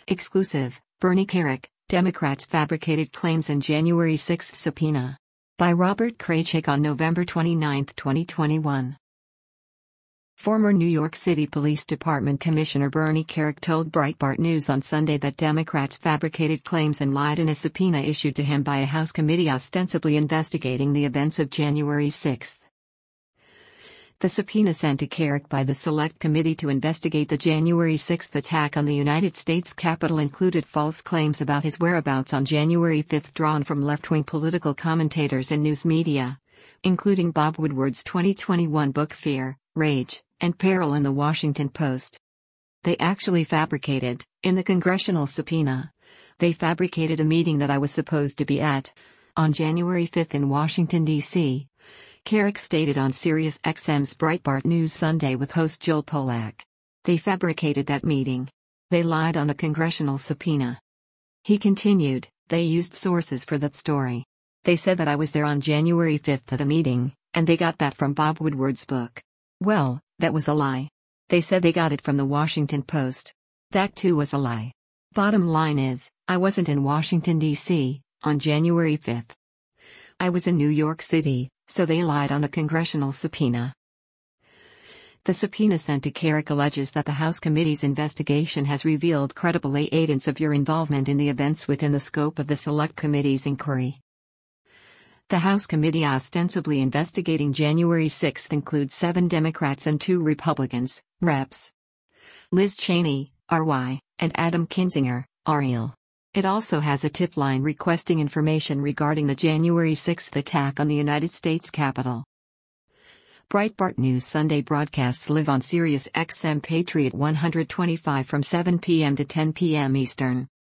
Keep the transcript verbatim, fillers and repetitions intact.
Exclusive, Bernie Kerik, Democrats fabricated claims in January sixth subpoena. By Robert Kraychik on November twenty-ninth, twenty twenty-one. Former New York City Police Department Commissioner Bernie Kerik told Breitbart News on Sunday that Democrats fabricated claims and lied in a subpoena issued to him by a House committee ostensibly investigating the events of January sixth. The subpoena sent to Kerik by the Select Committee to investigate the January sixth attack on the United States Capitol included false claims about his whereabouts on January fifth drawn from left-wing political commentators and news media, including Bob Woodward's twenty twenty-one book Fear, Rage, and Peril in the Washington Post. They actually fabricated, in the congressional subpoena, they fabricated a meeting that I was supposed to be at, on January fifth in Washington, D C, Kerik stated on Sirius X M's Breitbart News Sunday with host Joel Pollak. They fabricated that meeting. They lied on a congressional subpoena. He continued, they used sources for that story. They said that I was there on January fifth at a meeting, and they got that from Bob Woodward's book. Well, that was a lie. They said they got it from the Washington Post. That too was a lie. Bottom line is, I wasn't in Washington, D C, on January fifth. I was in New York City, so they lied on a congressional subpoena. The subpoena sent to Kerik alleges that the House Committee's investigation has revealed credible evidence of your involvement in the events within the scope of the Select Committee's inquiry. The House Committee ostensibly investigating January sixth includes seven Democrats and two Republicans, Reps Liz Cheney, R Y, and Adam Kinzinger, R L. It also has a tip line requesting information regarding the January sixth attack on the United States Capitol. Breitbart News Sunday broadcasts live on Sirius X M Patriot one twenty-five from seven p m to ten p m Eastern.